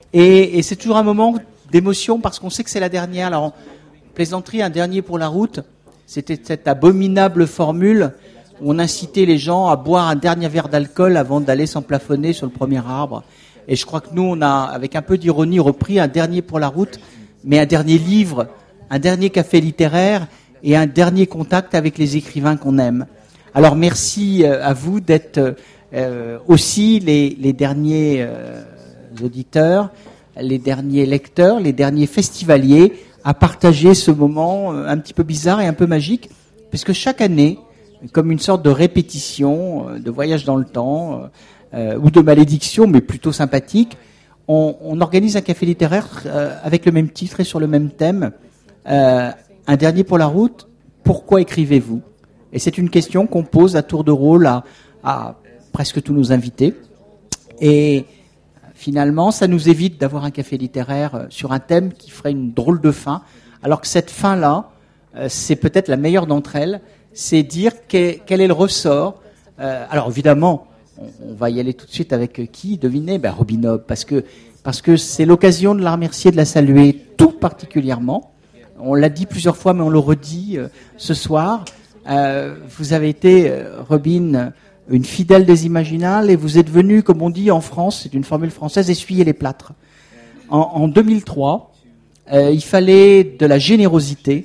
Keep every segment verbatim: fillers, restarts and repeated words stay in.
Et, et c'est toujours un moment d'émotion parce qu'on sait que c'est la dernière. Alors, plaisanterie, un dernier pour la route, c'était cette abominable formule où on incitait les gens à boire un dernier verre d'alcool avant d'aller s'emplafonner sur le premier arbre. Et je crois que nous, on a, avec un peu d'ironie, repris un dernier pour la route, mais un dernier livre, un dernier café littéraire et un dernier contact avec les écrivains qu'on aime. Alors merci à vous d'être euh, aussi les, les derniers euh, auditeurs, les derniers lecteurs, les derniers festivaliers à partager ce moment un petit peu bizarre et un peu magique, puisque chaque année, comme une sorte de répétition, de voyage dans le temps, euh, ou de malédiction, mais plutôt sympathique, on, on organise un café littéraire euh, avec le même titre et sur le même thème. Euh, un dernier pour la route, pourquoi écrivez-vous ? Et c'est une question qu'on pose à tour de rôle à, à presque tous nos invités. Et finalement, ça nous évite d'avoir un café littéraire sur un thème qui ferait une drôle de fin, alors que cette fin-là, euh, c'est peut-être la meilleure d'entre elles, c'est dire quel, quel est le ressort. Euh, alors évidemment, on, on va y aller tout de suite avec qui, devinez ? Ben Robin Hobb, parce que parce que c'est l'occasion de la remercier, de la saluer tout particulièrement. On l'a dit plusieurs fois, mais on le redit euh, ce soir. Euh, vous avez été, euh, Robin, une fidèle des Imaginales, et vous êtes venu, comme on dit en France, c'est une formule française, essuyer les plâtres. En, en deux mille trois, euh, il fallait de la générosité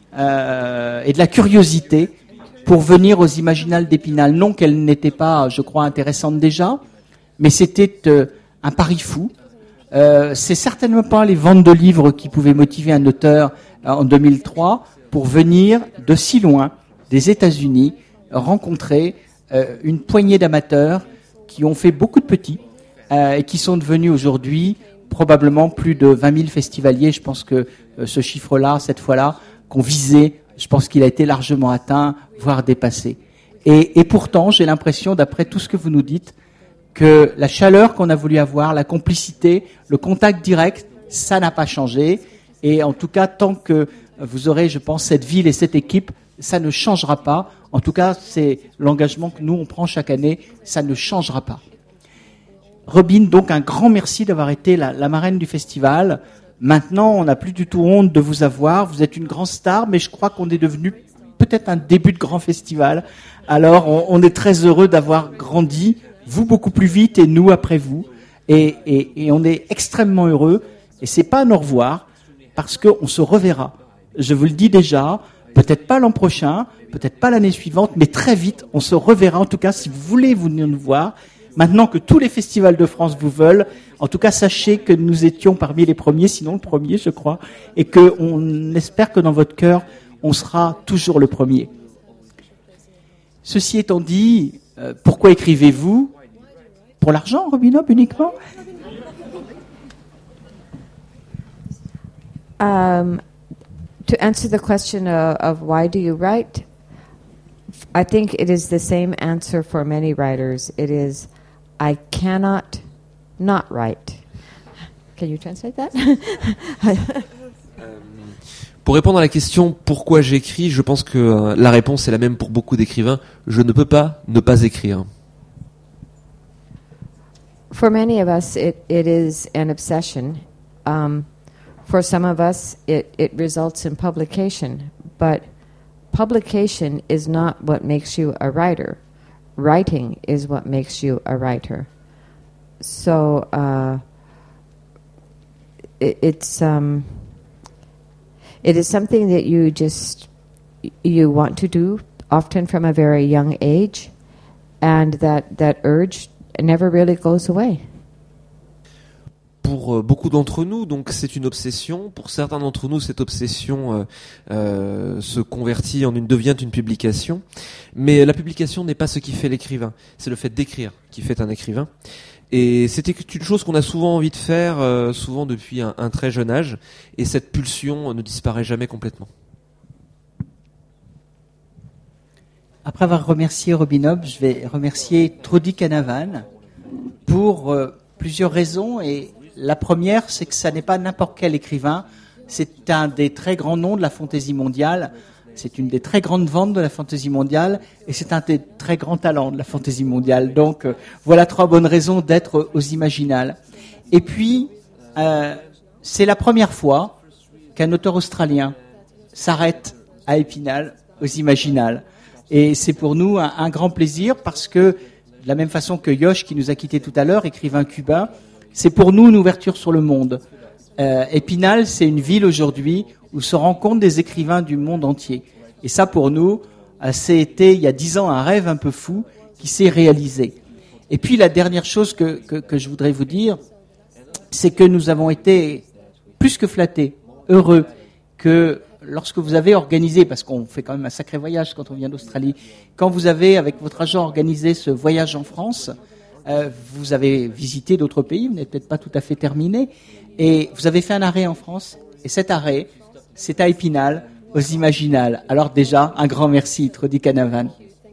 euh, et de la curiosité pour venir aux Imaginales d'Épinal. Non qu'elles n'étaient pas, je crois, intéressantes déjà, mais c'était euh, un pari fou. Euh, c'est certainement pas les ventes de livres qui pouvaient motiver un auteur euh, en deux mille trois pour venir de si loin, des États-Unis, rencontrer euh, une poignée d'amateurs qui ont fait beaucoup de petits euh, et qui sont devenus aujourd'hui probablement plus de vingt mille festivaliers. Je pense que euh, ce chiffre-là, cette fois-là, qu'on visait, je pense qu'il a été largement atteint, voire dépassé. Et, et pourtant, j'ai l'impression, d'après tout ce que vous nous dites, que la chaleur qu'on a voulu avoir, la complicité, le contact direct, ça n'a pas changé. Et en tout cas, tant que vous aurez, je pense, cette ville et cette équipe, ça ne changera pas. En tout cas, c'est l'engagement que nous, on prend chaque année. Ça ne changera pas. Robin, donc, un grand merci d'avoir été la, la marraine du festival. Maintenant, on n'a plus du tout honte de vous avoir. Vous êtes une grande star, mais je crois qu'on est devenu peut-être un début de grand festival. Alors, on, on est très heureux d'avoir grandi, vous beaucoup plus vite et nous après vous. Et, et, et on est extrêmement heureux. Et c'est pas un au revoir, parce qu'on se reverra. Je vous le dis déjà, peut-être pas l'an prochain, peut-être pas l'année suivante, mais très vite, on se reverra. En tout cas, si vous voulez venir nous voir, maintenant que tous les festivals de France vous veulent, en tout cas, sachez que nous étions parmi les premiers, sinon le premier, je crois, et qu'on espère que dans votre cœur, on sera toujours le premier. Ceci étant dit, euh, pourquoi écrivez-vous ? Pour l'argent, Robin Hobb, uniquement ? Um, to answer the question of, of why do you write, I think it is the same answer for many writers. It is, I cannot not write. Can you translate that? Pour répondre à la question pourquoi j'écris, je pense que euh, la réponse est la même pour beaucoup d'écrivains. Je ne peux pas ne pas écrire. For many of us, it, it is an obsession. Um, for some of us, it, it results in publication. But publication is not what makes you a writer. Writing is what makes you a writer. So uh, it, it's um, it is something that you just you want to do, often from a very young age, and that, that urge never really goes away. Pour beaucoup d'entre nous, donc c'est une obsession. Pour certains d'entre nous, cette obsession euh, euh, se convertit en une devient une publication. Mais la publication n'est pas ce qui fait l'écrivain. C'est le fait d'écrire qui fait un écrivain. Et c'était une chose qu'on a souvent envie de faire, euh, souvent depuis un, un très jeune âge. Et cette pulsion ne disparaît jamais complètement. Après avoir remercié Robin Hobb, je vais remercier Trudy Canavan pour euh, plusieurs raisons. Et la première, c'est que ça n'est pas n'importe quel écrivain. C'est un des très grands noms de la fantaisie mondiale. C'est une des très grandes ventes de la fantaisie mondiale. Et c'est un des très grands talents de la fantaisie mondiale. Donc, euh, voilà trois bonnes raisons d'être aux Imaginales. Et puis, euh, c'est la première fois qu'un auteur australien s'arrête à Épinal, aux Imaginales. Et c'est pour nous un, un grand plaisir parce que, de la même façon que Yosh, qui nous a quittés tout à l'heure, écrivain cubain, c'est pour nous une ouverture sur le monde. Euh, Épinal, c'est une ville aujourd'hui où se rencontrent des écrivains du monde entier. Et ça, pour nous, euh, c'était il y a dix ans un rêve un peu fou qui s'est réalisé. Et puis la dernière chose que, que, que je voudrais vous dire, c'est que nous avons été plus que flattés, heureux, que lorsque vous avez organisé, parce qu'on fait quand même un sacré voyage quand on vient d'Australie, quand vous avez, avec votre agent, organisé ce voyage en France, euh, vous avez visité d'autres pays, vous n'êtes peut-être pas tout à fait terminé, et vous avez fait un arrêt en France, et cet arrêt, c'est à Épinal, aux Imaginales. Alors déjà, un grand merci, Trudy Canavan.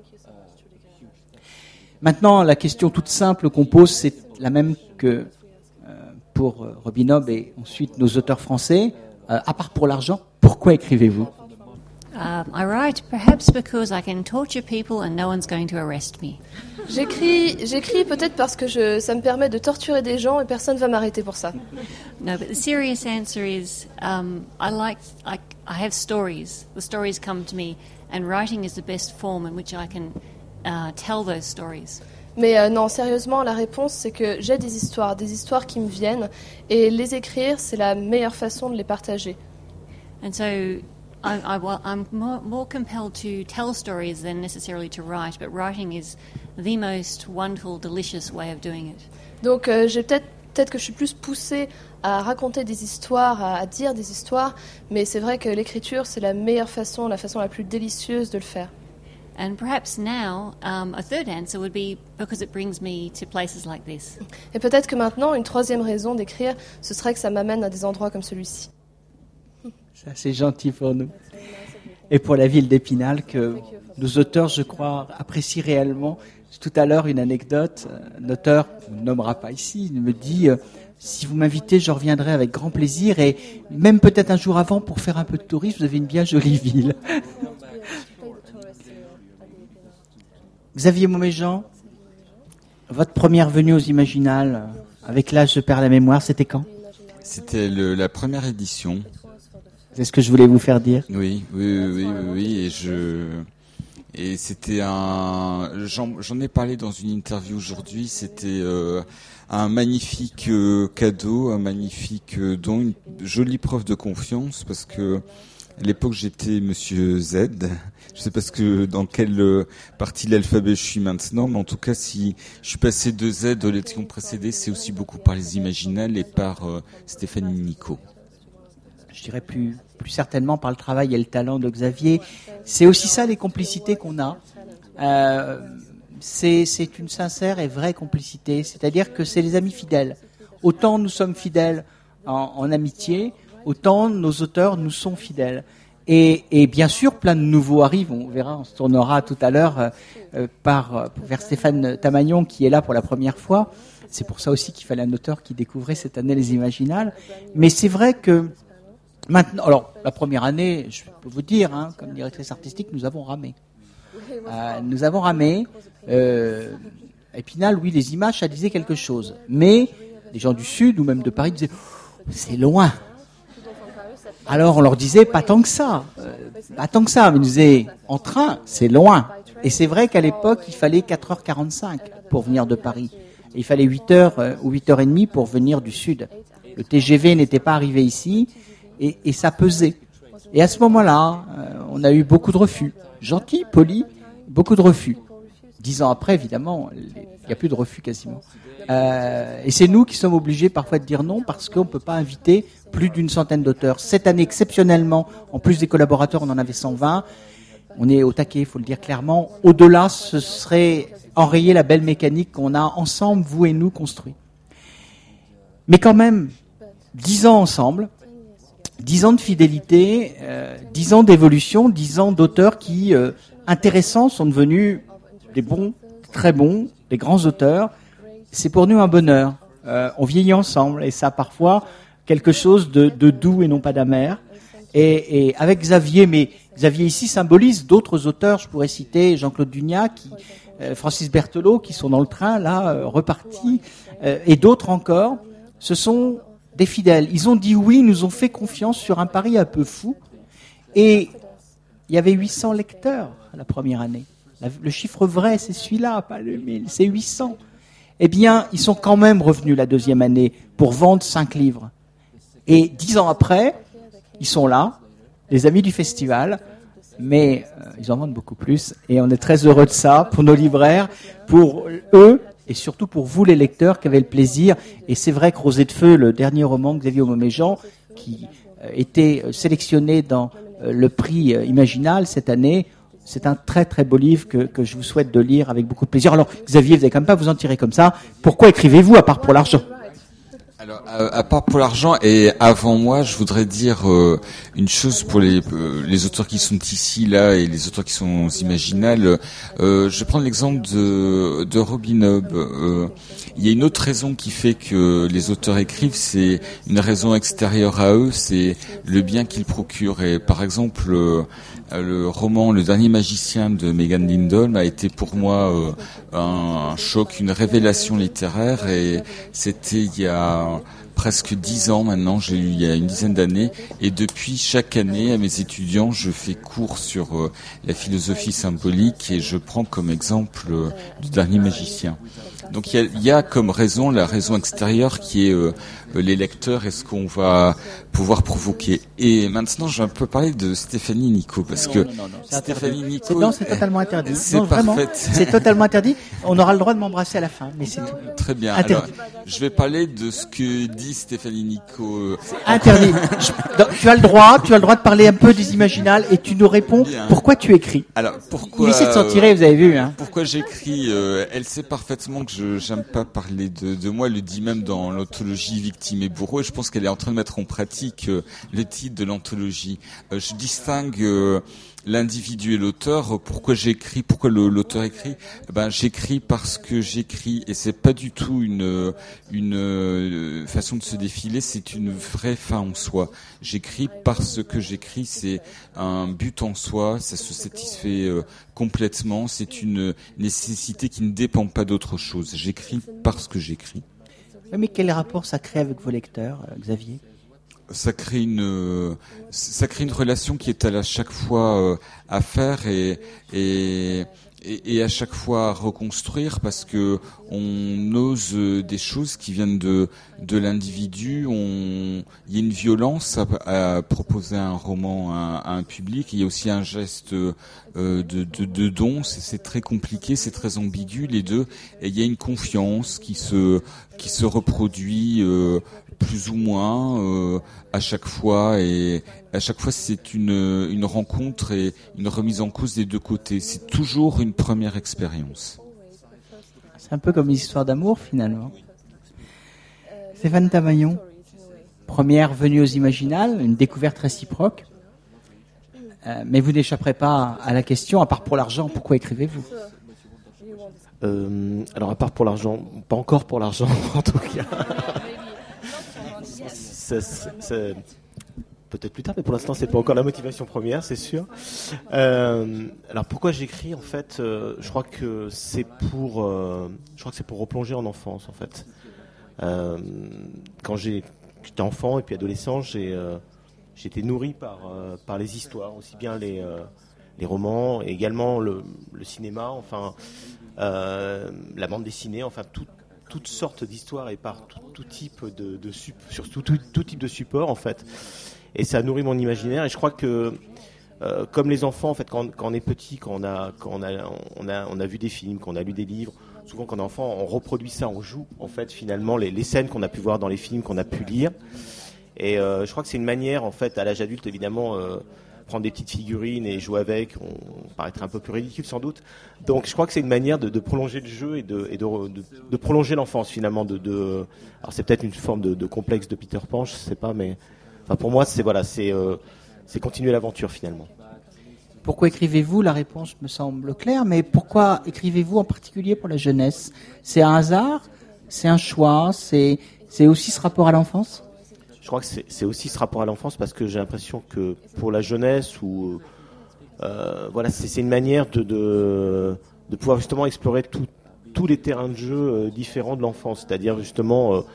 Maintenant, la question toute simple qu'on pose, c'est la même que euh, pour euh, Robin Hobb et ensuite nos auteurs français. Euh, à part pour l'argent, pourquoi écrivez-vous? Um, I write perhaps because I can torture people and no one's going to arrest me. J'écris, j'écris peut-être parce que je, ça me permet de torturer des gens et personne ne va m'arrêter pour ça. No, but the serious answer is um, I like I, I have stories. The stories come to me, and writing is the best form in which I can uh, tell those stories. Mais euh, non, sérieusement, la réponse, c'est que j'ai des histoires, des histoires qui me viennent, et les écrire, c'est la meilleure façon de les partager. And so I, I, well, I'm more, more compelled to tell stories than necessarily to write, but writing is the most wonderful, delicious way of doing it. Donc euh, j'ai peut-être, peut-être que je suis plus poussée à raconter des histoires, à, à dire des histoires, mais c'est vrai que l'écriture, c'est la meilleure façon, la façon la plus délicieuse de le faire. And perhaps now, um, a third answer would be because it brings me to places like this. Et peut-être que maintenant, une troisième raison d'écrire, ce serait que ça m'amène à des endroits comme celui-ci. Ça, c'est gentil pour nous. Et pour la ville d'Épinal, que nos auteurs, je crois, apprécient réellement. Tout à l'heure, une anecdote, un auteur, on ne nommera pas ici, me dit euh, « Si vous m'invitez, je reviendrai avec grand plaisir. Et même peut-être un jour avant, pour faire un peu de tourisme, vous avez une bien jolie ville. » Xavier Mauméjean, votre première venue aux Imaginales, avec l'âge je perds la mémoire, c'était quand? C'était le, la première édition. C'est ce que je voulais vous faire dire. Oui, oui, oui, oui, oui, oui, et je, et c'était un, j'en, j'en ai parlé dans une interview aujourd'hui. C'était euh, un magnifique euh, cadeau, un magnifique euh, don, une jolie preuve de confiance, parce que à l'époque j'étais Monsieur Z. Je sais pas ce que dans quelle partie de l'alphabet je suis maintenant, mais en tout cas, si je suis passé de Z de l'édition précédée, c'est aussi beaucoup par les Imaginales et par euh, Stéphanie Nico. Je dirais plus, plus certainement par le travail et le talent de Xavier. C'est aussi ça les complicités qu'on a. Euh, c'est, c'est une sincère et vraie complicité. C'est-à-dire que c'est les amis fidèles. Autant nous sommes fidèles en, en amitié, autant nos auteurs nous sont fidèles. Et, et bien sûr, plein de nouveaux arrivent. On verra, on se tournera tout à l'heure euh, par vers Stéphane Tamagnon qui est là pour la première fois. C'est pour ça aussi qu'il fallait un auteur qui découvrait cette année les Imaginales. Mais c'est vrai que maintenant, alors la première année, je peux vous dire, hein, comme directrice artistique, nous avons ramé. Euh, nous avons ramé. Euh, Épinal, oui, les images, ça disait quelque chose. Mais les gens du Sud ou même de Paris disaient oh, c'est loin. Alors on leur disait pas tant que ça, euh, pas tant que ça, mais ils nous disaient en train, c'est loin. Et c'est vrai qu'à l'époque, il fallait quatre heures quarante-cinq pour venir de Paris. Et il fallait huit heures euh, ou huit heures trente pour venir du Sud. Le T G V n'était pas arrivé ici et, et ça pesait. Et à ce moment-là, euh, on a eu beaucoup de refus. Gentils, polis, beaucoup de refus. Dix ans après, évidemment, il n'y a plus de refus quasiment. Euh, et c'est nous qui sommes obligés parfois de dire non parce qu'on ne peut pas inviter plus d'une centaine d'auteurs. Cette année, exceptionnellement, en plus des collaborateurs, on en avait cent vingt. On est au taquet, il faut le dire clairement. Au-delà, ce serait enrayer la belle mécanique qu'on a ensemble, vous et nous, construit. Mais quand même, dix ans ensemble, dix ans de fidélité, euh, dix ans d'évolution, dix ans d'auteurs qui, euh, intéressants, sont devenus des bons, très bons, des grands auteurs. C'est pour nous un bonheur. Euh, on vieillit ensemble et ça parfois quelque chose de, de doux et non pas d'amer. Et, et avec Xavier, mais Xavier ici symbolise d'autres auteurs. Je pourrais citer Jean-Claude Dugnat, qui, euh, Francis Berthelot, qui sont dans le train là, euh, repartis, euh, et d'autres encore. Ce sont des fidèles. Ils ont dit oui, ils nous ont fait confiance sur un pari un peu fou. Et il y avait huit cents lecteurs la première année. La, le chiffre vrai, c'est celui-là, pas le mille, c'est huit cents. Eh bien, ils sont quand même revenus la deuxième année pour vendre cinq livres. Et dix ans après, ils sont là, les amis du festival, mais euh, ils en vendent beaucoup plus. Et on est très heureux de ça pour nos libraires, pour eux, et surtout pour vous les lecteurs qui avez le plaisir. Et c'est vrai que Rosée de Feu, le dernier roman de Xavier Aumeméjean, qui euh, était sélectionné dans euh, le prix euh, Imaginal cette année, c'est un très très beau livre que, que je vous souhaite de lire avec beaucoup de plaisir. Alors Xavier, vous n'allez quand même pas vous en tirer comme ça. Pourquoi écrivez-vous à part pour l'argent ? Alors, à, à part pour l'argent, et avant moi, je voudrais dire euh, une chose pour les euh, les auteurs qui sont ici, là, et les auteurs qui sont imaginales. Euh, je vais prendre l'exemple de, de Robin Hobb. Euh, il y a une autre raison qui fait que les auteurs écrivent, c'est une raison extérieure à eux, c'est le bien qu'ils procurent. Et par exemple, euh, le roman Le Dernier Magicien de Megan Lindholm a été pour moi euh, un choc, une révélation littéraire, et c'était il y a presque dix ans maintenant, j'ai eu il y a une dizaine d'années, et depuis chaque année à mes étudiants, je fais cours sur euh, la philosophie symbolique et je prends comme exemple euh, Le Dernier Magicien. Donc il y a, il y a comme raison la raison extérieure qui est euh, les lecteurs et ce qu'on va pouvoir provoquer. Et maintenant, je vais un peu parler de Stéphanie Nico parce non, que non, non, non, Stéphanie Nico, c'est, non, c'est totalement interdit. C'est non, vraiment, parfait. C'est totalement interdit. On aura le droit de m'embrasser à la fin, mais c'est tout. Très bien. Interdit. Alors, je vais parler de ce que dit Stéphanie Nico. Euh, Interdit. Je, tu as le droit, tu as le droit de parler un peu des imaginales et tu nous réponds bien. Pourquoi tu écris. Alors pourquoi Il essaie de s'en tirer, vous avez vu. Hein. Pourquoi j'écris euh, Elle sait parfaitement que je j'aime pas parler de, de moi. Elle le dit même dans l'anthologie Victime et bourreau. Et je pense qu'elle est en train de mettre en pratique euh, le titre de l'anthologie. Euh, je distingue euh, l'individu et l'auteur. Pourquoi j'écris Pourquoi le, l'auteur écrit eh Ben j'écris parce que j'écris et c'est pas du tout une une euh, façon de se défiler. C'est une vraie fin en soi. J'écris parce que j'écris. C'est un but en soi. Ça se satisfait euh, complètement. C'est une nécessité qui ne dépend pas d'autre chose. J'écris parce que j'écris. Mais quel rapport ça crée avec vos lecteurs, Xavier ? Ça crée une, ça crée une relation qui est à la chaque fois euh, à faire et, et et et à chaque fois à reconstruire parce que on ose des choses qui viennent de de l'individu. On, il y a une violence à, à proposer un roman à, à un public. Il y a aussi un geste euh, de, de de don. C'est, c'est très compliqué, c'est très ambigu les deux. Et il y a une confiance qui se qui se reproduit. Euh, plus ou moins euh, à chaque fois et à chaque fois c'est une une rencontre et une remise en cause des deux côtés. C'est toujours une première expérience. C'est un peu comme une histoire d'amour finalement. Stéphane Tamaillon, première venue aux Imaginales, une découverte réciproque. Euh, mais vous n'échapperez pas à la question, à part pour l'argent, pourquoi écrivez-vous ? euh, Alors à part pour l'argent, pas encore pour l'argent en tout cas. C'est, c'est, c'est, peut-être plus tard, mais pour l'instant, c'est pas encore la motivation première, c'est sûr. Euh, alors, pourquoi j'écris en fait euh, Je crois que c'est pour, euh, je crois que c'est pour replonger en enfance, en fait. Euh, quand j'ai, j'étais enfant et puis adolescent, j'ai, euh, j'ai été nourri par euh, par les histoires, aussi bien les euh, les romans, et également le, le cinéma, enfin euh, la bande dessinée, enfin tout. toutes sortes d'histoires et par tout, tout type de, de sur tout, tout, tout type de support en fait, et ça nourrit mon imaginaire. Et je crois que euh, comme les enfants en fait, quand, quand on est petit, quand on a quand on a on a on a vu des films, quand on a lu des livres, souvent quand on est enfant, on reproduit ça, on joue en fait finalement les, les scènes qu'on a pu voir dans les films, qu'on a pu lire. Et euh, je crois que c'est une manière en fait à l'âge adulte évidemment. Euh, prendre des petites figurines et jouer avec, on paraîtrait un peu plus ridicule sans doute. Donc je crois que c'est une manière de, de prolonger le jeu et de, et de, de, de prolonger l'enfance finalement. De, de, alors c'est peut-être une forme de, de complexe de Peter Pan, je sais pas, mais enfin pour moi c'est voilà, c'est, euh, c'est continuer l'aventure finalement. Pourquoi écrivez-vous ? La réponse me semble claire, mais pourquoi écrivez-vous en particulier pour la jeunesse ? C'est un hasard ? C'est un choix ? C'est, c'est aussi ce rapport à l'enfance ? Je crois que c'est, c'est aussi ce rapport à l'enfance parce que j'ai l'impression que pour la jeunesse ou euh, voilà c'est, c'est une manière de, de de pouvoir justement explorer tout, tous les terrains de jeu euh, différents de l'enfance, c'est-à-dire justement euh,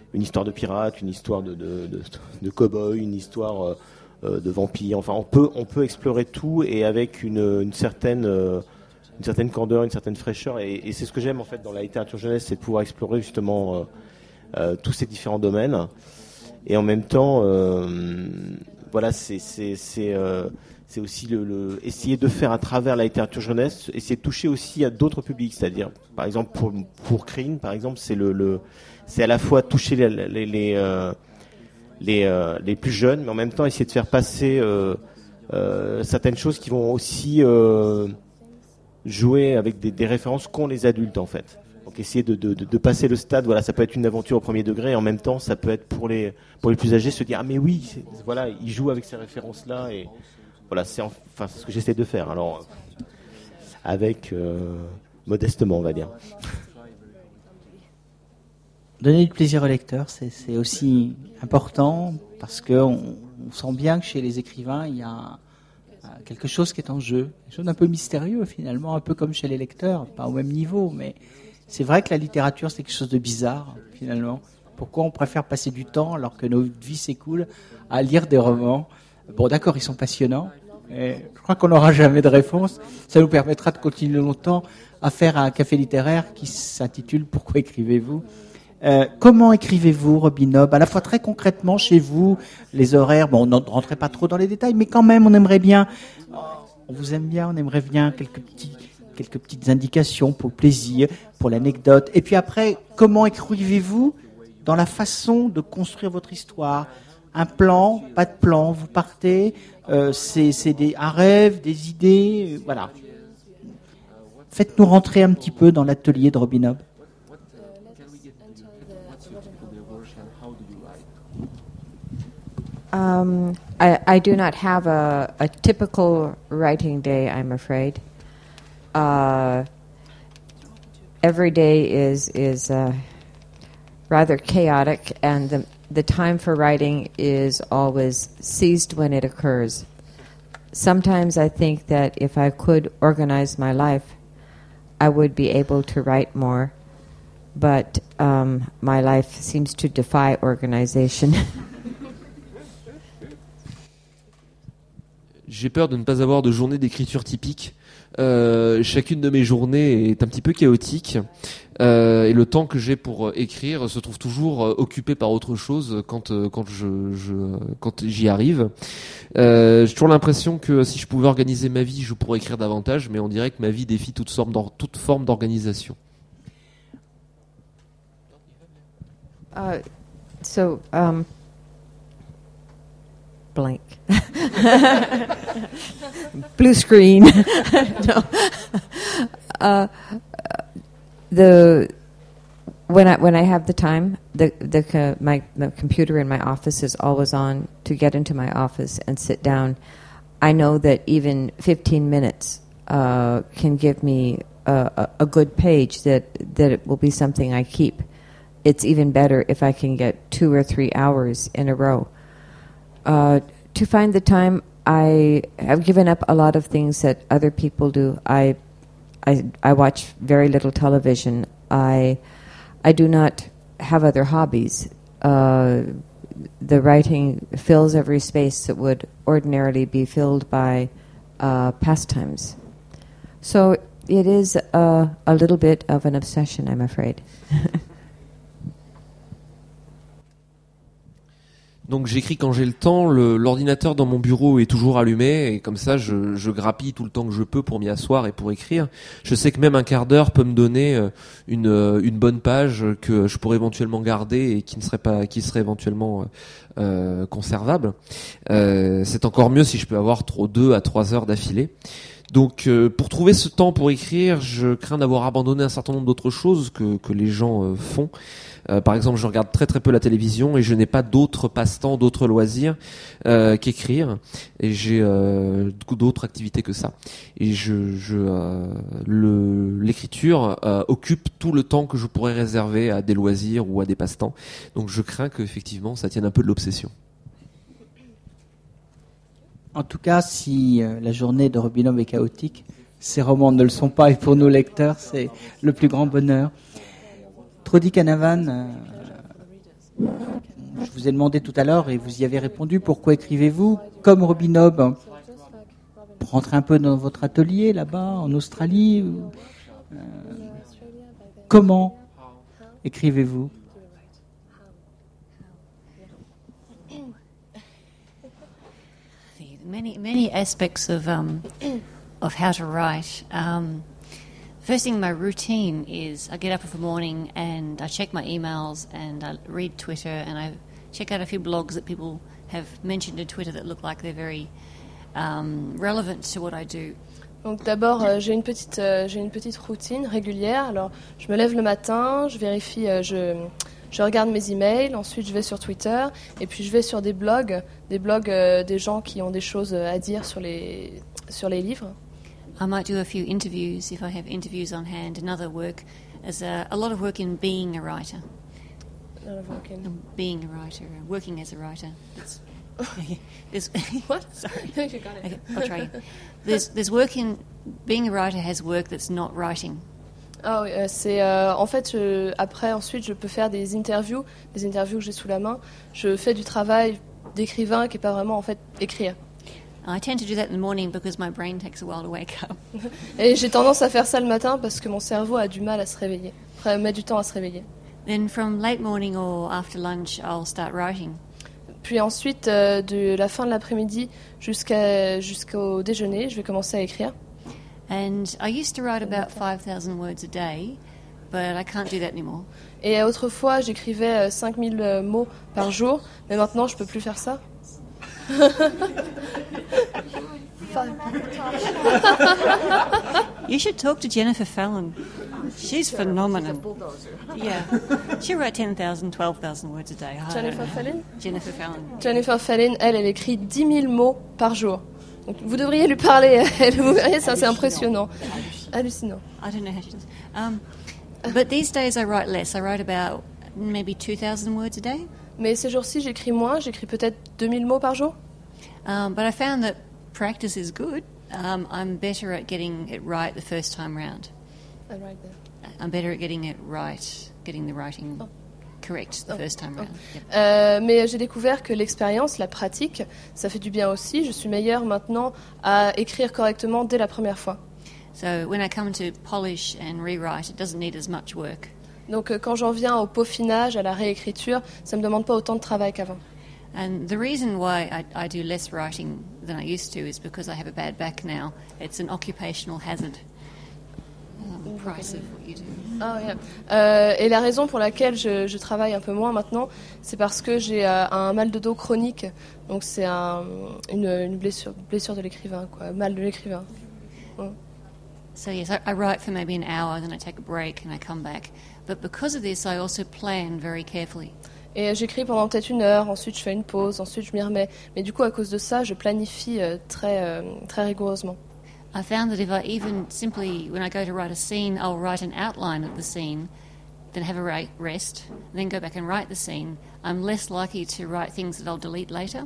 une histoire de pirate, une histoire de, de, de, de cow-boy, une histoire euh, de vampire. Enfin, on peut, on peut explorer tout et avec une, une certaine, euh, une certaine candeur, une certaine fraîcheur. Et, et c'est ce que j'aime en fait dans la littérature jeunesse, c'est de pouvoir explorer justement euh, euh, tous ces différents domaines. Et en même temps, euh, voilà, c'est, c'est, c'est, euh, c'est aussi le, le essayer de faire à travers la littérature jeunesse, essayer de toucher aussi à d'autres publics. C'est-à-dire, par exemple, pour pour Kryn, par exemple, c'est le, le c'est à la fois toucher les les les, euh, les, euh, les plus jeunes, mais en même temps essayer de faire passer euh, euh, certaines choses qui vont aussi euh, jouer avec des, des références qu'ont les adultes en fait. Donc essayer de, de, de passer le stade, voilà, ça peut être une aventure au premier degré, et en même temps ça peut être pour les pour les plus âgés se dire ah mais oui, c'est, voilà, ils jouent avec ces références là et voilà, c'est enfin c'est ce que j'essaie de faire. Alors avec euh, modestement on va dire. Donner du plaisir au lecteur, c'est, c'est aussi important parce que on, on sent bien que chez les écrivains, il y a quelque chose qui est en jeu, quelque chose d'un peu mystérieux finalement, un peu comme chez les lecteurs, pas au même niveau, mais c'est vrai que la littérature c'est quelque chose de bizarre finalement. Pourquoi on préfère passer du temps alors que notre vie s'écoule à lire des romans? Bon, d'accord, ils sont passionnants, et je crois qu'on n'aura jamais de réponse. Ça nous permettra de continuer longtemps à faire un café littéraire qui s'intitule « Pourquoi écrivez-vous » Euh, comment écrivez-vous, Robin Hobb? À la fois très concrètement chez vous, les horaires, bon, on ne rentrait pas trop dans les détails, mais quand même, on aimerait bien, on vous aime bien, on aimerait bien quelques petits, quelques petites indications pour le plaisir, pour l'anecdote. Et puis après, comment écrivez-vous dans la façon de construire votre histoire? Un plan, pas de plan, vous partez, euh, c'est, c'est des, un rêve, des idées, euh, voilà. Faites-nous rentrer un petit peu dans l'atelier de Robin Hobb. Um, I, I do not have a, a typical writing day, I'm afraid. Uh, every day is is uh, rather chaotic, and the the time for writing is always seized when it occurs. Sometimes I think that if I could organize my life, I would be able to write more, but um, my life seems to defy organization. J'ai peur de ne pas avoir de journée d'écriture typique. Euh, chacune de mes journées est un petit peu chaotique euh, et le temps que j'ai pour écrire se trouve toujours euh, occupé par autre chose quand euh, quand je, je quand j'y arrive. Euh, j'ai toujours l'impression que si je pouvais organiser ma vie, je pourrais écrire davantage, mais on dirait que ma vie défie toute forme d'or- toute forme d'organisation. Uh, so, um, blank. Blue screen. No. Uh, the when I when I have the time, the the uh, my the computer in my office is always on to get into my office and sit down. I know that even fifteen minutes uh, can give me a, a good page that that it will be something I keep. It's even better if I can get two or three hours in a row. Uh, to find the time, I have given up a lot of things that other people do. I, I, I watch very little television. I, I do not have other hobbies. Uh, the writing fills every space that would ordinarily be filled by uh, pastimes. So it is a, a little bit of an obsession, I'm afraid. Donc j'écris quand j'ai le temps, le, l'ordinateur dans mon bureau est toujours allumé et comme ça je, je grappille tout le temps que je peux pour m'y asseoir et pour écrire. Je sais que même un quart d'heure peut me donner une, une bonne page que je pourrais éventuellement garder et qui ne serait pas, qui serait éventuellement euh, conservable. Euh, c'est encore mieux si je peux avoir trop deux à trois heures d'affilée. Donc euh, pour trouver ce temps pour écrire, je crains d'avoir abandonné un certain nombre d'autres choses que, que les gens euh, font. Euh, par exemple, je regarde très très peu la télévision et je n'ai pas d'autres passe-temps, d'autres loisirs euh, qu'écrire. Et j'ai euh, d'autres activités que ça. Et je, je euh, le, l'écriture euh, occupe tout le temps que je pourrais réserver à des loisirs ou à des passe-temps. Donc je crains qu'effectivement ça tienne un peu de l'obsession. En tout cas, si euh, la journée de Robin Hobb est chaotique, ces romans ne le sont pas, et pour nos lecteurs, c'est le plus grand bonheur. Trudi Canavan, euh, Je vous ai demandé tout à l'heure et vous y avez répondu. Pourquoi écrivez-vous comme Robin Hobb? Pour rentrer un peu dans votre atelier là-bas en Australie. Euh, comment écrivez-vous? Many many aspects of um, of how to write. Um, first thing, my routine is I get up in the morning and I check my emails and I read Twitter and I check out a few blogs that people have mentioned in Twitter that look like they're very um, relevant to what I do. Donc d'abord, euh, j'ai une petite, euh, j'ai une petite routine régulière. Alors, je me lève le matin, je vérifie, euh, je, je regarde mes emails, ensuite je vais sur Twitter, et puis je vais sur des blogs, des blogs euh, des gens qui ont des choses à dire sur les, sur les livres. I might do a few interviews if I have interviews on hand. Another work, as a, a lot of work in being a writer. Um, being a writer, uh, working as a writer. It's, there's, What? Sorry. No, you got it. Okay, I'll try. There's, there's work in being a writer has work that's not writing. Ah oui, euh, c'est euh, en fait je, après ensuite je peux faire des interviews, des interviews que j'ai sous la main. Je fais du travail d'écrivain qui est pas vraiment en fait écrire. I tend to do that in the morning because my brain takes a while to wake up. Et j'ai tendance à faire ça le matin parce que mon cerveau a du mal à se réveiller, Après, met du temps à se réveiller. Then from late morning or after lunch, I'll start writing. Puis ensuite, euh, de la fin de l'après-midi jusqu'à, jusqu'au déjeuner, je vais commencer à écrire. And I used to write about five thousand words a day, but I can't do that anymore. Et autrefois, j'écrivais euh, cinq mille euh, mots par jour, mais maintenant, je peux plus faire ça. You should talk to Jennifer Fallon. She's phenomenal. Yeah, she writes ten thousand, twelve thousand words a day. I don't Jennifer know. Fallon Jennifer Fallon. Jennifer Fallon, elle, elle écrit dix mille mots par jour. Donc, vous devriez lui parler, elle, vous verrez, c'est assez impressionnant. Hallucinant. I don't know how she does. Um, but these days I write less. I write about maybe two thousand words a day. Mais ces jours-ci, j'écris moins, j'écris peut-être deux mille mots par jour. Um, but I found that practice is good. Um, I'm better at getting it right the first time round. I'm better at getting it right, getting the writing Oh. correct the Oh. first time Oh. round. Yep. Euh, mais j'ai découvert que l'expérience, la pratique, ça fait du bien aussi. Je suis meilleure maintenant à écrire correctement dès la première fois. So when I come to polish and rewrite, it doesn't need as much work. Donc euh, quand j'en viens au peaufinage, à la réécriture, ça ne me demande pas autant de travail qu'avant. And the reason why I, I do less writing than I used to is because I have a bad back now. It's an occupational hazard. Um, price of what you do. Ah, yeah. euh, et la raison pour laquelle je, je travaille un peu moins maintenant, c'est parce que j'ai euh, un mal de dos chronique. Donc c'est un, une, une blessure, blessure de l'écrivain, quoi, mal de l'écrivain. Ouais. So yes, I, I write for maybe an hour, then I take a break and I come back. But because of this, I also plan very carefully. Et j'écris pendant peut-être une heure, ensuite je fais une pause, ensuite je m'y remets. Mais du coup, à cause de ça, je planifie euh, très, euh, très rigoureusement. I found that if I even simply, when I go to write a scene, I'll write an outline of the scene, then have a ra- rest, then go back and write the scene, I'm less likely to write things that I'll delete later.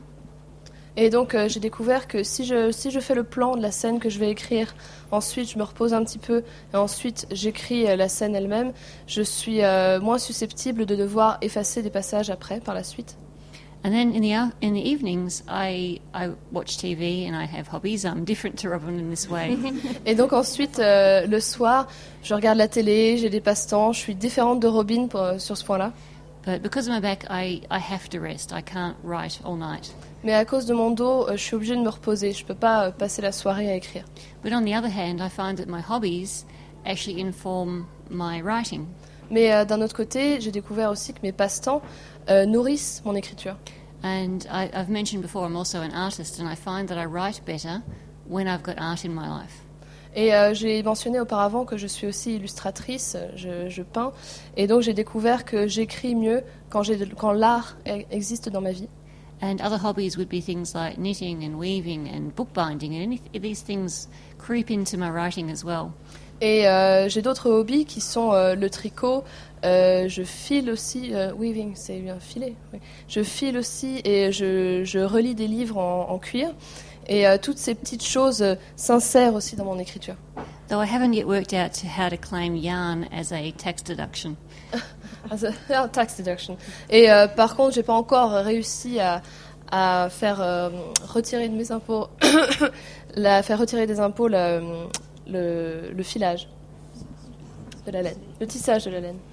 Et donc euh, j'ai découvert que si je, si je fais le plan de la scène que je vais écrire, ensuite je me repose un petit peu, et ensuite j'écris euh, la scène elle-même, je suis euh, moins susceptible de devoir effacer des passages après, par la suite. And then in the ou- in the evenings, I I watch T V and I have hobbies. I'm different to Robin in this way. Et donc ensuite, euh, le soir, je regarde la télé, j'ai des passe-temps, je suis différente de Robin pour, euh, sur ce point-là. But because of my back, I, I have to rest. I can't write all night. Mais à cause de mon dos, euh, je suis obligée de me reposer, je ne peux pas euh, passer la soirée à écrire. But on the other hand, I find that my hobbies actually inform my writing. Mais euh, d'un autre côté, j'ai découvert aussi que mes passe-temps euh, nourrissent mon écriture. And I, I've mentioned before, I'm also an artist, and I find that I write better when I've got art in my life. Et euh, j'ai mentionné auparavant que je suis aussi illustratrice, je, je peins, et donc j'ai découvert que j'écris mieux quand, j'ai de- quand l'art e- existe dans ma vie. And other hobbies would be things like knitting and weaving and bookbinding, and any, these things creep into my writing as well. Et euh, j'ai d'autres hobbies qui sont euh, le tricot, euh, je file aussi, euh, weaving, c'est bien filer, oui. Je file aussi et je, je relis des livres en, en cuir. Et euh, toutes ces petites choses euh, s'insèrent aussi dans mon écriture. though I haven't yet worked out to how to claim yarn as a tax deduction. As a tax deduction. Et euh, par contre, j'ai pas encore réussi à, à faire euh, retirer de mes impôts, la, faire retirer des impôts le, le, le filage de la laine, le tissage de la laine.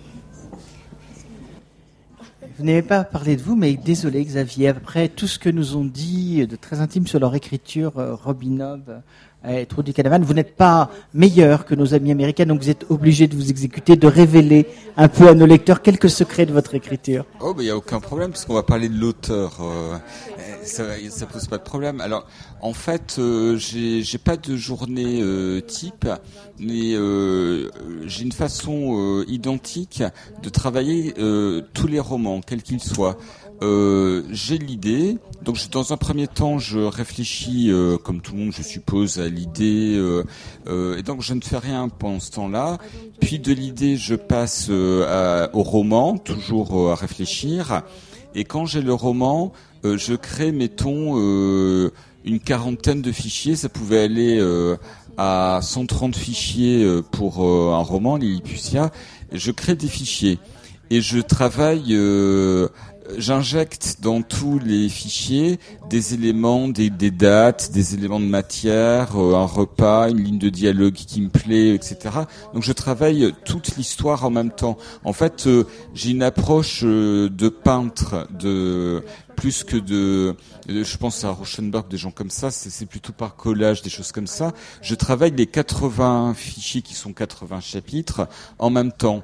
Vous n'avez pas parlé de vous, mais désolé Xavier, après tout ce que nous ont dit de très intime sur leur écriture, euh, Robin Hobb et Trudy Canavan, vous n'êtes pas meilleur que nos amis américains, donc vous êtes obligés de vous exécuter, de révéler un peu à nos lecteurs quelques secrets de votre écriture. Oh, ben il y a aucun problème, parce qu'on va parler de l'auteur. Euh, ça, ça pose pas de problème. Alors, en fait, euh, j'ai, j'ai pas de journée euh, type, mais euh, j'ai une façon euh, identique de travailler euh, tous les romans, quels qu'ils soient. Euh, j'ai l'idée, donc je, dans un premier temps je réfléchis euh, comme tout le monde je suppose à l'idée euh, euh, et donc je ne fais rien pendant ce temps-là, puis de l'idée je passe euh, à, au roman, toujours euh, à réfléchir, et quand j'ai le roman euh, je crée mettons euh, une quarantaine de fichiers, ça pouvait aller euh, à cent trente fichiers euh, pour euh, un roman, Lilliputian, je crée des fichiers et je travaille euh, j'injecte dans tous les fichiers des éléments, des, des dates, des éléments de matière, euh, un repas, une ligne de dialogue qui me plaît, et cetera. Donc je travaille toute l'histoire en même temps. En fait, euh, j'ai une approche euh, de peintre, de plus que de, de je pense à Rauschenberg, des gens comme ça, c'est, c'est plutôt par collage, des choses comme ça. Je travaille les quatre-vingts fichiers qui sont quatre-vingts chapitres en même temps.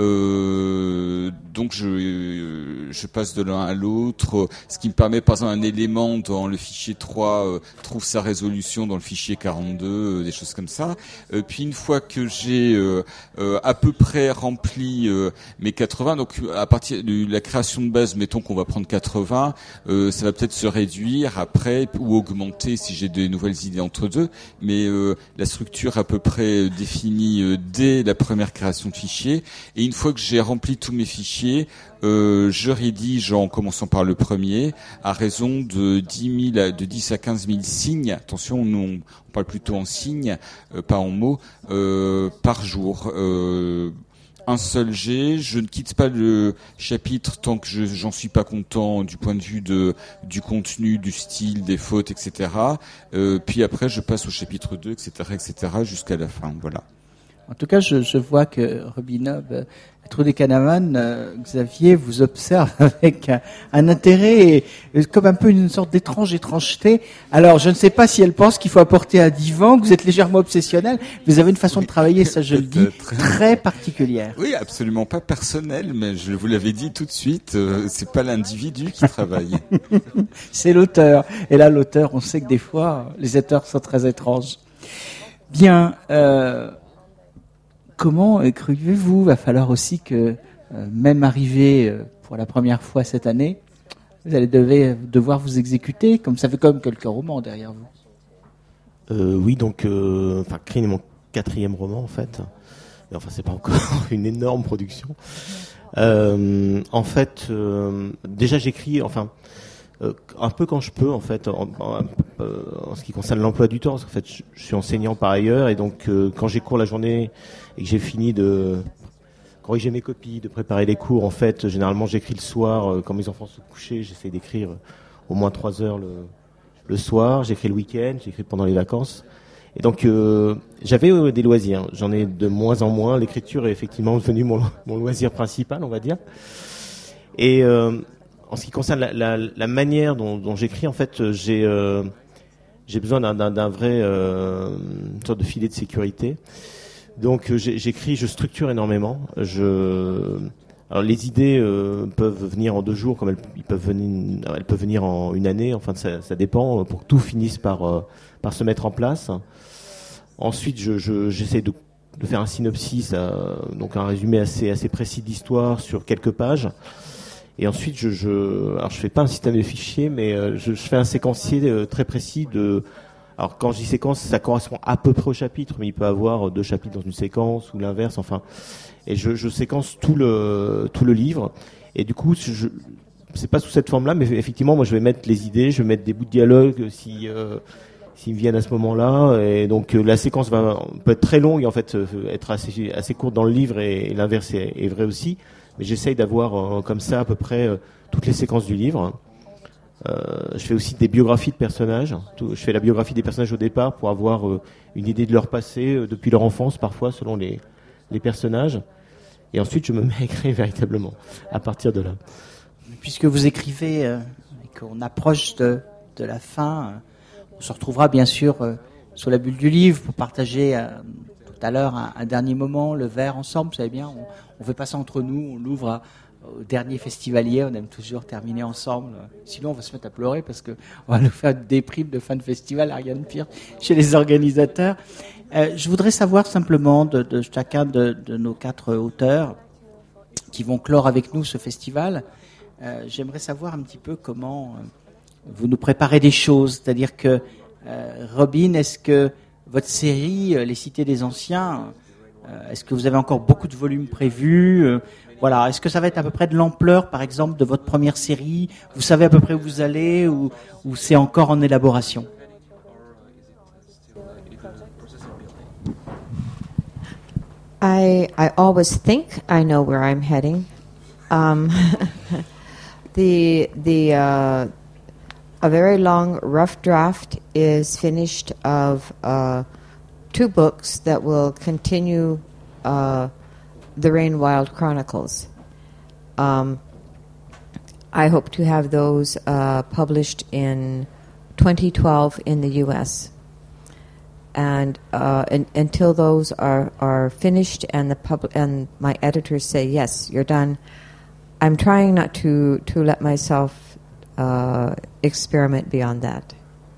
Euh, donc je, je passe de l'un à l'autre, ce qui me permet par exemple un élément dans le fichier trois euh, trouve sa résolution dans le fichier quarante-deux, euh, des choses comme ça. Euh, puis une fois que j'ai euh, euh, à peu près rempli euh, mes quatre-vingts, donc à partir de la création de base, mettons qu'on va prendre quatre-vingts, euh, ça va peut-être se réduire après ou augmenter si j'ai de nouvelles idées entre deux, mais euh, la structure à peu près définie euh, dès la première création de fichier. Et une fois que j'ai rempli tous mes fichiers, euh, je rédige en commençant par le premier à raison de dix mille, à, de dix à quinze mille signes. Attention, nous on, on parle plutôt en signes, euh, pas en mots, euh, par jour. Euh, un seul jet. Je ne quitte pas le chapitre tant que je, j'en suis pas content du point de vue de du contenu, du style, des fautes, et cetera. Euh, puis après, je passe au chapitre deux, et cetera, et cetera, jusqu'à la fin. Voilà. En tout cas, je, je vois que Robin Hobb, Trudy Canavan, euh, Xavier vous observe avec un, un intérêt et comme un peu une sorte d'étrange étrangeté. Alors, je ne sais pas si elle pense qu'il faut apporter un divan, que vous êtes légèrement obsessionnel. Vous avez une façon Oui, de travailler, ça je le dis, très... très particulière. Oui, absolument pas personnel, mais je vous l'avais dit tout de suite, euh, c'est pas l'individu qui travaille. C'est l'auteur. Et là, l'auteur, on sait que des fois, les auteurs sont très étranges. Bien, euh, comment écrivez-vous ? Va falloir aussi que, euh, même arrivé euh, pour la première fois cette année, vous allez devez, devoir vous exécuter, comme ça fait comme quelques romans derrière vous. Euh, oui, donc, euh, enfin, Crine est mon quatrième roman en fait. Mais enfin, c'est pas encore une énorme production. Euh, en fait, euh, déjà j'écris, enfin, euh, un peu quand je peux en fait, en, en, en ce qui concerne l'emploi du temps. Parce qu'en fait, je, je suis enseignant par ailleurs et donc euh, quand j'ai cours la journée et que j'ai fini de corriger mes copies, de préparer les cours, en fait, généralement j'écris le soir euh, quand mes enfants sont couchés. J'essaie d'écrire au moins trois heures le, le soir. J'écris le week-end, j'écris pendant les vacances. Et donc euh, j'avais euh, des loisirs. J'en ai de moins en moins. L'écriture est effectivement devenue mon, mon loisir principal, on va dire. Et euh, en ce qui concerne la, la, la manière dont, dont j'écris, en fait, j'ai euh, j'ai besoin d'un, d'un, d'un vrai euh, une sorte de filet de sécurité. Donc j'ai, j'écris, je structure énormément. Je alors les idées euh, peuvent venir en deux jours, comme elles, ils peuvent venir, elles peuvent venir en une année. Enfin, ça, ça dépend pour que tout finisse par euh, par se mettre en place. Ensuite, je, je j'essaie de, de faire un synopsis, euh, donc un résumé assez assez précis d'histoire sur quelques pages. Et ensuite, je, je, alors je fais pas un système de fichiers, mais euh, je, je fais un séquencier euh, très précis de. Alors quand je dis séquence, ça correspond à peu près au chapitre, mais il peut avoir deux chapitres dans une séquence ou l'inverse. Enfin, et je, je séquence tout le tout le livre. Et du coup, je, c'est pas sous cette forme-là, mais effectivement, moi, je vais mettre les idées, je vais mettre des bouts de dialogue si euh, s'ils me viennent à ce moment-là. Et donc euh, la séquence va peut être très longue et en fait euh, être assez assez courte dans le livre, et, et l'inverse est, est vrai aussi. Mais j'essaye d'avoir euh, comme ça à peu près euh, toutes les séquences du livre. Euh, je fais aussi des biographies de personnages. Tout, je fais la biographie des personnages au départ pour avoir euh, une idée de leur passé euh, depuis leur enfance, parfois selon les les personnages. Et ensuite, je me mets à écrire véritablement à partir de là. Puisque vous écrivez euh, et qu'on approche de, de la fin, euh, on se retrouvera bien sûr euh, sous la bulle du livre pour partager euh, tout à l'heure un, un dernier moment, le verre ensemble. Vous savez bien, on ne fait pas ça entre nous, on l'ouvre à, au dernier festivalier, on aime toujours terminer ensemble. Sinon, on va se mettre à pleurer parce qu'on va nous faire une déprime de fin de festival, Ariane Pire, chez les organisateurs. Euh, je voudrais savoir simplement de, de chacun de, de nos quatre auteurs qui vont clore avec nous ce festival, euh, j'aimerais savoir un petit peu comment euh, vous nous préparez des choses. C'est-à-dire que, euh, Robin, est-ce que votre série, euh, Les Cités des Anciens, euh, est-ce que vous avez encore beaucoup de volumes prévus euh, Voilà, est-ce que ça va être à peu près de l'ampleur, par exemple, de votre première série? Vous savez à peu près où vous allez, ou, ou c'est encore en élaboration? I I always think I know where I'm heading. Um, the the uh, a very long rough draft is finished of uh, two books that will continue uh, the Rain Wild Chronicles. Um, I hope to have those uh, published in twenty twelve in the U S And, uh, and until those are, are finished and the pub- and my editors say, yes, you're done, I'm trying not to, to let myself uh, experiment beyond that.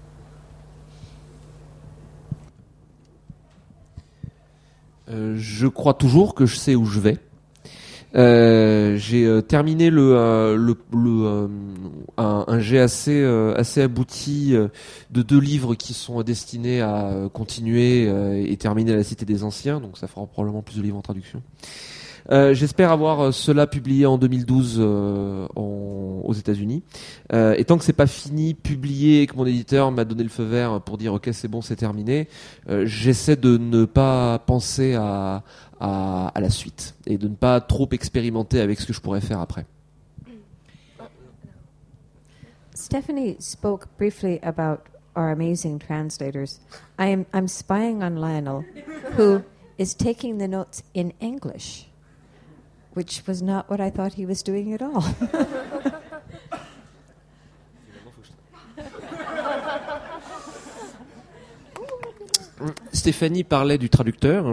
Euh, je crois toujours que je sais où je vais. Euh, j'ai euh, terminé le, euh, le, le euh, un, un jet assez euh, assez abouti euh, de deux livres qui sont destinés à euh, continuer euh, et terminer La Cité des Anciens, donc ça fera probablement plus de livres en traduction. Euh, j'espère avoir euh, cela publié en deux mille douze euh, en, aux États-Unis. Euh, et tant que c'est pas fini, publié, et que mon éditeur m'a donné le feu vert pour dire ok c'est bon, c'est terminé, euh, j'essaie de ne pas penser à À, à la suite et de ne pas trop expérimenter avec ce que je pourrais faire après. Stephanie spoke briefly about our amazing translators. I am I'm spying on Lionel, who is taking the notes in English, which was not what I thought he was doing at all. Stéphanie parlait du traducteur.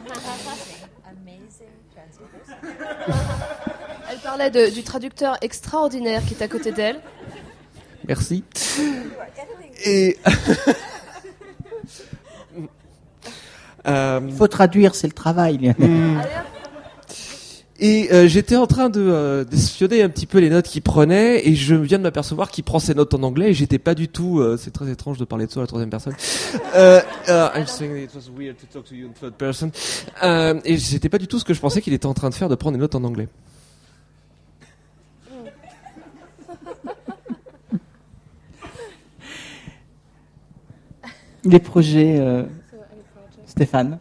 Elle parlait de, du traducteur extraordinaire qui est à côté d'elle. Merci. Et euh... il faut traduire, c'est le travail. Mmh. Et euh, j'étais en train de euh, d'espionner un petit peu les notes qu'il prenait, et je viens de m'apercevoir qu'il prend ses notes en anglais, et j'étais pas du tout. Euh, c'est très étrange de parler de ça à la troisième personne. euh, uh, I'm saying it was weird to talk to you in third person. Euh, et j'étais pas du tout ce que je pensais qu'il était en train de faire, de prendre des notes en anglais. Les projets, euh, Stéphane.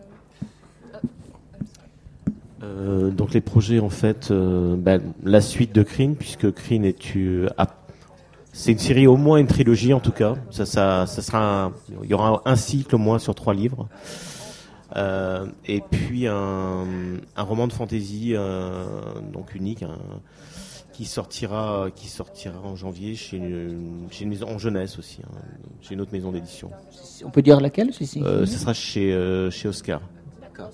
Euh, donc les projets en fait, euh, ben, la suite de Kryn, puisque Kryn est tu, ah, c'est une série au moins une trilogie en tout cas. Ça, ça, ça sera, un, il y aura un cycle au moins sur trois livres. Euh, et puis un, un roman de fantasy euh, donc unique, hein, qui sortira, qui sortira en janvier chez une, chez une maison en jeunesse aussi, hein, chez une autre maison d'édition. On peut dire laquelle, c'est euh, Ça sera chez euh, chez Oscar. D'accord.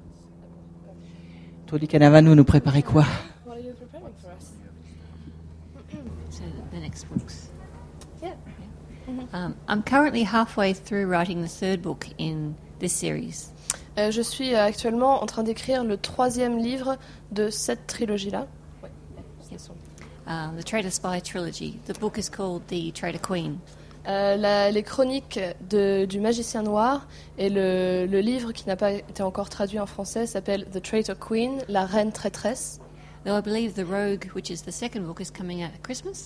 Tony Canavan, vous nous préparez quoi? What are you preparing for us? So the next books. Yeah. Um, I'm currently halfway through writing the third book in this series. Euh, je suis actuellement en train d'écrire le troisième livre de cette trilogie-là. Ouais. Yes. Um, the Traitor Spy trilogy. The book is called The Traitor Queen. Euh, la, les chroniques de, du magicien noir, et le, le livre qui n'a pas été encore traduit en français s'appelle The Traitor Queen, la reine traîtresse. Though I believe The Rogue, which is the second book, is coming out at Christmas.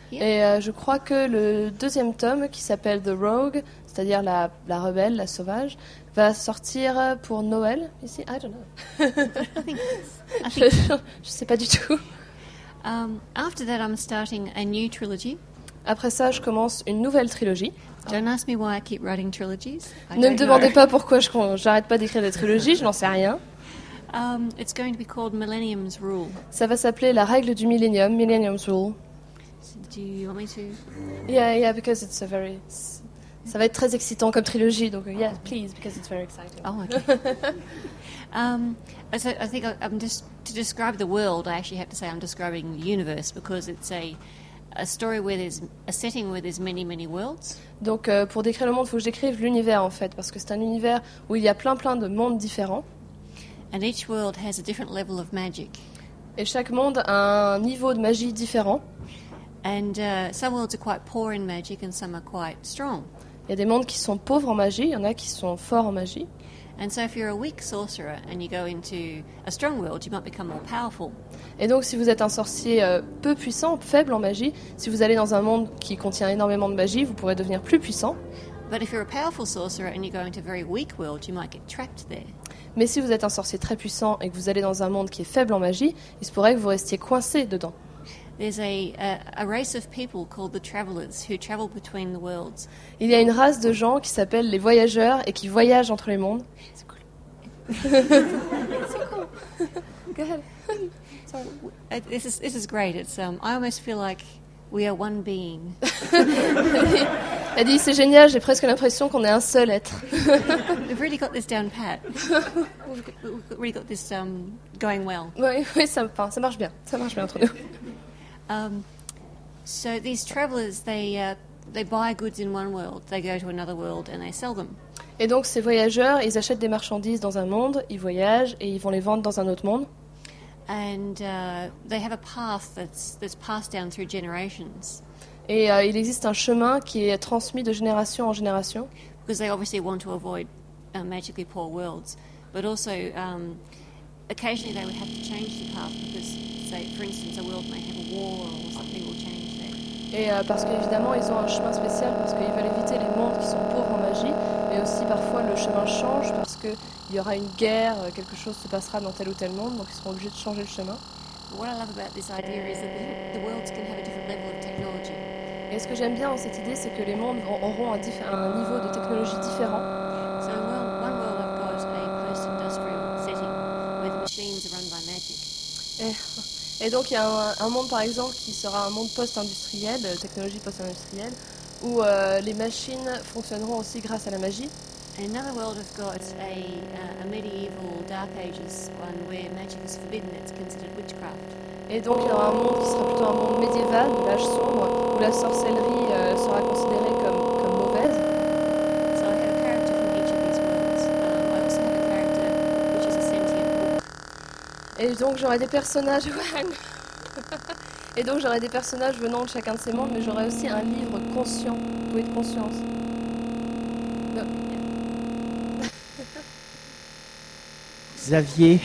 Yeah. Et euh, je crois que le deuxième tome, qui s'appelle The Rogue, c'est-à-dire la, la rebelle, la sauvage, va sortir pour Noël ici. I don't know. I think, I je, think je, je sais pas du tout. um, after that, I'm starting a new trilogy. Après ça, je commence une nouvelle trilogie. Don't ask me why I keep writing trilogies. I Ne me don't demandez know. pas pourquoi je j'arrête pas d'écrire des trilogies, je n'en sais rien. Um, it's going to be called Millennium's Rule. Ça va s'appeler la règle du millénium, Millennium's Rule. So do you want me to? Yeah, yeah, because it's a very... Ça va être très excitant comme trilogie, donc uh, yeah, please, because it's very exciting. Oh, okay. um, so I think I, I'm just to describe the world. I actually have to say I'm describing the universe because it's a a story where there's a setting where there's many many worlds. Donc euh, pour décrire le monde, il faut que je décrive l'univers en fait, parce que c'est un univers où il y a plein plein de mondes différents. And each world has a different level of magic. Et chaque monde a un niveau de magie différent. And uh, some worlds are quite poor in magic and some are quite strong. Il y a des mondes qui sont pauvres en magie, il y en a qui sont forts en magie. And so if you're a weak sorcerer and you go into a strong world, you might become more powerful. Et donc si vous êtes un sorcier euh, peu puissant, faible en magie, si vous allez dans un monde qui contient énormément de magie, vous pourrez devenir plus puissant. But if you're a powerful sorcerer and you go into a very weak world, you might get trapped there. Mais si vous êtes un sorcier très puissant et que vous allez dans un monde qui est faible en magie, il se pourrait que vous restiez coincé dedans. There's a, a, a race of people called the travelers who travel between the worlds. Il y a une race de gens qui s'appellent les voyageurs et qui voyagent entre les mondes. C'est cool. C'est cool. Go ahead. Sorry. Uh, This is this is great. It's um, I almost feel like we are one being. Elle dit c'est génial, j'ai presque l'impression qu'on est un seul être. We've really got this down pat. We've, got, we've really got this um, going well. Oui, oui, ça, enfin, ça marche bien, ça marche bien entre nous. Um, so these travelers, they uh, they buy goods in one world, they go to another world, and they sell them. Et donc ces voyageurs, ils achètent des marchandises dans un monde, ils voyagent et ils vont les vendre dans un autre monde. And uh, they have a path that's that's passed down through generations, Et euh, il existe un chemin qui est transmis de génération en génération. because they obviously want to avoid uh, magically poor worlds, but also um, occasionally they would have to change the path because, say, for instance, a world may have a war or something will change there. Et euh, parce qu'évidemment, ils ont un chemin spécial parce qu'ils veulent éviter les mondes qui sont pauvres en magie, mais aussi parfois le chemin change parce qu'il y aura une guerre, euh, quelque chose se passera dans tel ou tel monde, donc ils seront obligés de changer le chemin. What I love about this idea is that the, the worlds can have a different level of technology. Et ce que j'aime bien dans cette idée, c'est que les mondes vont- auront un, diff- un niveau de technologie différent. So in world, one world I've got a post-industrial setting where the machines are run by magic. Et, et donc il y a un, un monde par exemple qui sera un monde post-industriel, euh, technologie post-industrielle, où euh, les machines fonctionneront aussi grâce à la magie. In another world I've got a, uh, a medieval Dark Ages one where magic is forbidden, it's considered witchcraft. Et donc il y aura un monde qui sera plutôt un monde médiéval, de l'âge sombre, où la sorcellerie euh, sera considérée comme, comme mauvaise. So I have a character from each of these worlds. Um, I also have a character which is a sentient book. Et donc j'aurai des personnages... Et donc j'aurai des personnages venant de chacun de ces mondes, mais j'aurai aussi un livre conscient, doué de conscience. Non. Xavier,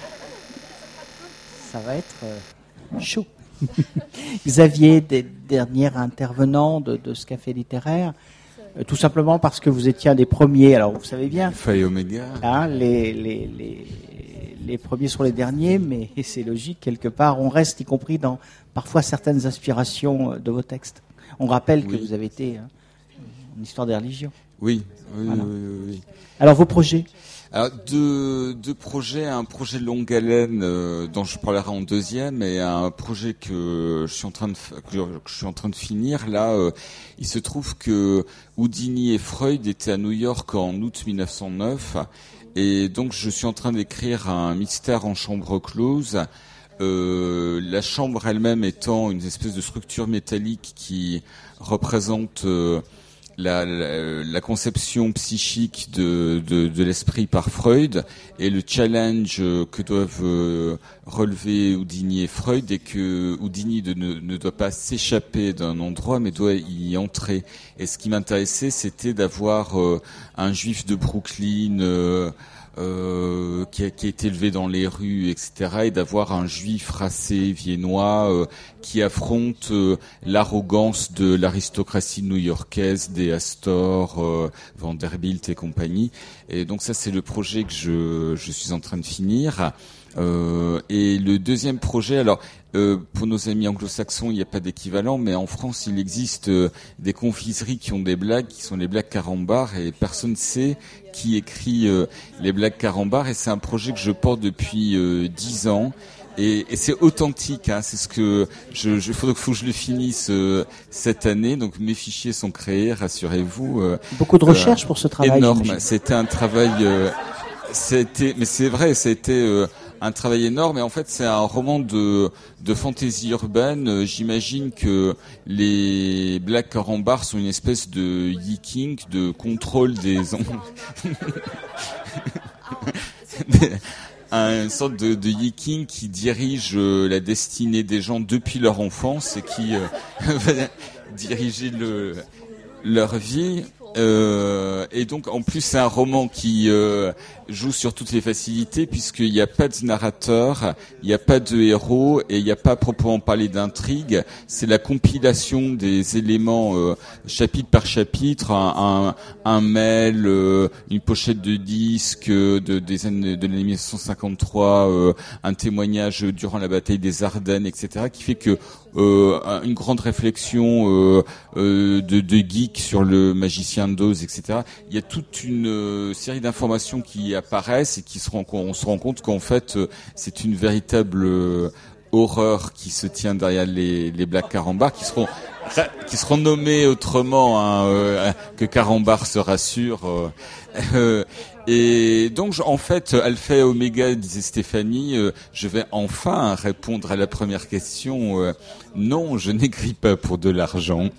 ça va être euh, chaud. Xavier, des derniers intervenants de, de ce café littéraire, euh, tout simplement parce que vous étiez un des premiers. Alors vous savez bien, Alpha et Oméga. hein, les, les, les, les premiers sont les derniers, mais c'est logique, quelque part, on reste, y compris dans parfois certaines inspirations euh, de vos textes. On rappelle que Oui. vous avez été hein, en histoire des religions. Oui, oui, Voilà. oui, oui, oui. Alors vos projets? Alors deux, deux projets, un projet de longue haleine euh, dont je parlerai en deuxième et un projet que je suis en train de f- que je suis en train de finir. Là, euh, il se trouve que Houdini et Freud étaient à New York en août mille neuf cent neuf et donc je suis en train d'écrire un mystère en chambre close. Euh, la chambre elle-même étant une espèce de structure métallique qui représente euh, La, la, la conception psychique de, de, de l'esprit par Freud et le challenge que doivent euh, relever Houdini et Freud est que Houdini de, ne, ne doit pas s'échapper d'un endroit mais doit y entrer. Et ce qui m'intéressait, c'était d'avoir euh, un juif de Brooklyn, euh, euh, qui, a, qui a été élevé dans les rues, et cetera, et d'avoir un juif racé viennois euh, qui affronte euh, l'arrogance de l'aristocratie new-yorkaise, des Astor, euh, Vanderbilt et compagnie. Et donc ça, c'est le projet que je, je suis en train de finir. Euh, et le deuxième projet, alors euh, pour nos amis anglo-saxons, il n'y a pas d'équivalent, mais en France, il existe euh, des confiseries qui ont des blagues, qui sont les blagues carambars, et personne ne sait qui écrit euh, les blagues carambars. Et c'est un projet que je porte depuis euh, dix ans. Et, et c'est authentique, hein, c'est ce que je, je faut, faut que je le finisse euh, cette année. Donc mes fichiers sont créés, rassurez-vous. Euh, Beaucoup de recherche euh, pour ce travail. Énorme. J'imagine. C'était un travail. Euh, c'était, mais c'est vrai, c'était euh, un travail énorme. Et en fait, c'est un roman de de fantaisie urbaine. Euh, J'imagine que les Black Carambars sont une espèce de yeeking, de contrôle des. Une sorte de, de yeeking qui dirige euh, la destinée des gens depuis leur enfance et qui euh, va diriger le, leur vie. Euh, et donc, en plus, c'est un roman qui euh, joue sur toutes les facilités puisqu'il n'y a pas de narrateur, il n'y a pas de héros et il n'y a pas à proprement parler d'intrigue. C'est la compilation des éléments euh, chapitre par chapitre, un, un, un mail, euh, une pochette de disque euh, de, des années de l'année mille neuf cent cinquante-trois, euh, un témoignage durant la bataille des Ardennes, et cetera, qui fait que euh, une grande réflexion euh, euh, de, de geek sur le magicien d'Oz, et cetera. Il y a toute une euh, série d'informations qui apparaissent et qui se rend, on se rend compte qu'en fait euh, c'est une véritable euh, horreur qui se tient derrière les, les Black Carambars, qui seront qui seront nommés autrement, hein, euh, que Carambar se rassure. Euh, euh, et donc, en fait, Alpha et Oméga, disait Stéphanie, euh, je vais enfin répondre à la première question. Euh, non, je n'écris pas pour de l'argent.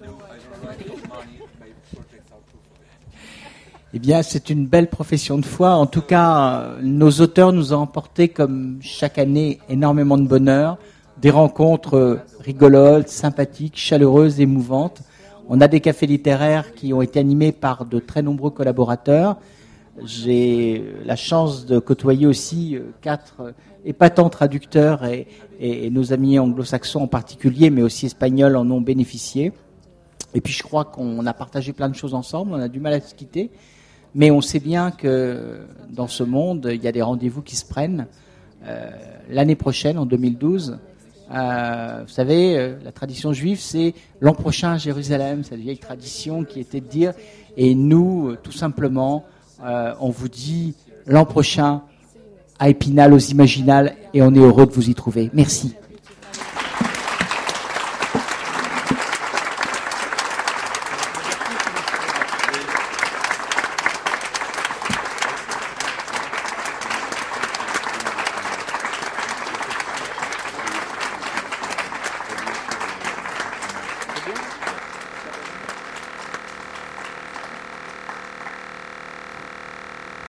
Eh bien, c'est une belle profession de foi. En tout cas, nos auteurs nous ont emporté, comme chaque année, énormément de bonheur, des rencontres rigolotes, sympathiques, chaleureuses, émouvantes. On a des cafés littéraires qui ont été animés par de très nombreux collaborateurs. J'ai la chance de côtoyer aussi quatre épatants traducteurs et, et, et nos amis anglo-saxons en particulier, mais aussi espagnols en ont bénéficié. Et puis je crois qu'on a partagé plein de choses ensemble, on a du mal à se quitter, mais on sait bien que dans ce monde, il y a des rendez-vous qui se prennent. Euh, l'année prochaine, en deux mille douze, euh, vous savez, euh, la tradition juive, c'est l'an prochain à Jérusalem, cette vieille tradition qui était de dire, et nous, tout simplement, euh, on vous dit l'an prochain à Épinal, aux Imaginales, et on est heureux de vous y trouver. Merci.